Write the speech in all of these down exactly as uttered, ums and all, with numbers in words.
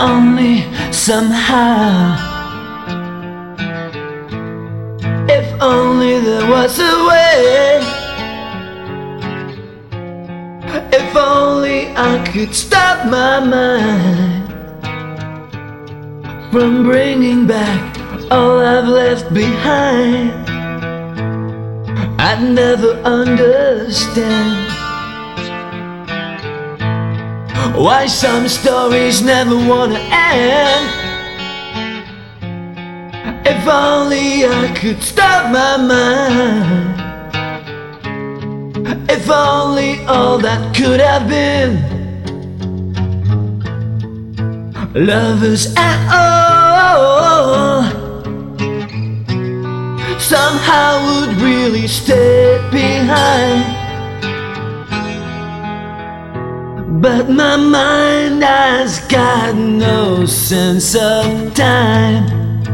only somehow. If only there was a way. If only I could stop my mind from bringing back all I've left behind. I'd never understand why some stories never wanna end. If only I could stop my mind. If only all that could have been lovers at all somehow would really stay behind. But my mind has got no sense of time.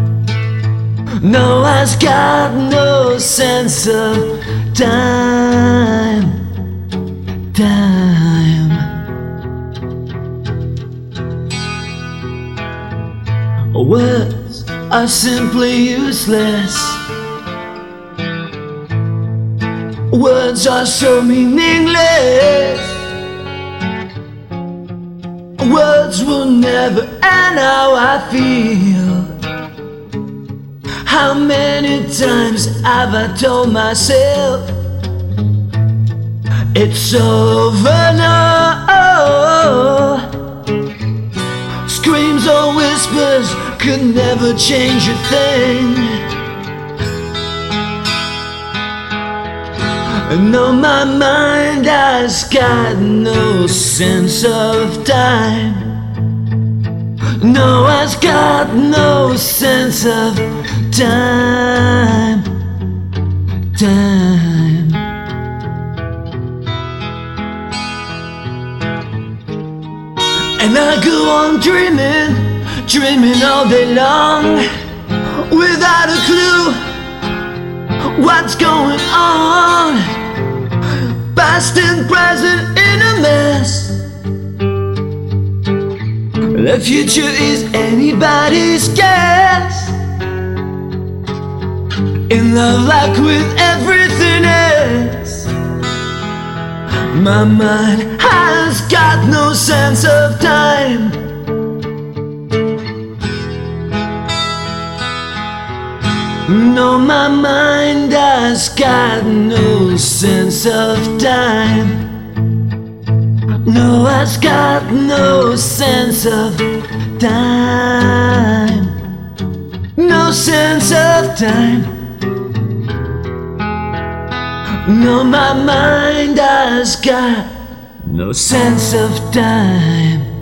No, has got no sense of time. Time. Words are simply useless. Words are so meaningless. Words will never end how I feel. How many times have I told myself it's over now? Screams or whispers could never change a thing. No, my mind has got no sense of time. No, has got no sense of time. Time. And I go on dreaming, dreaming all day long, without a clue what's going on. Past and present in a mess. The future is anybody's guess. In love like with everything else, my mind has got no sense of time. No, my mind has got no sense of time. No, has got no sense of time. No sense of time. No, my mind has got no sense of time.